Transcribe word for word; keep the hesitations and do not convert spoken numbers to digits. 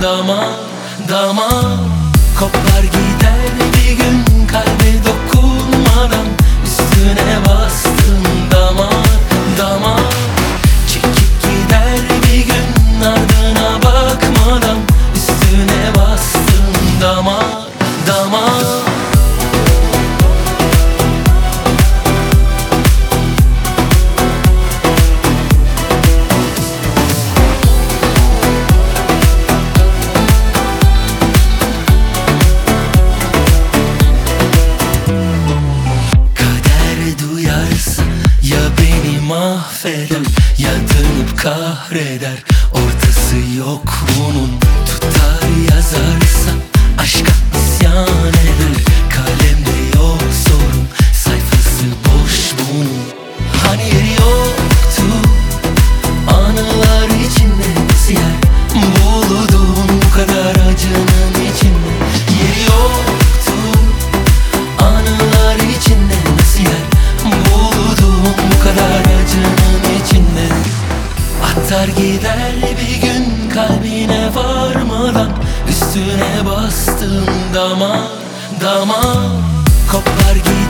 damar damar. Kopar gider bir gün kalbe dokunmadan, üstüne bastım damar damar. Çekip gider bir gün ardına bakmadan, üstüne bastım damar damar. Ya beni mahveder ya dönüp kahreder, ortası yok bunun. Tutar yazarsa aşka isyan eder, kalemde yok sorun, sayfası boş bunun. Hani yeri yoktu anılar içinde, nasıl yer buldun bu kadar acının içinde? Yeri yoktu anılar içinde, nasıl yer buldum bu kadar acının içinde? Atar gider bir gün kalbine varmadan, üstüne bastım damar damar. Kopar gider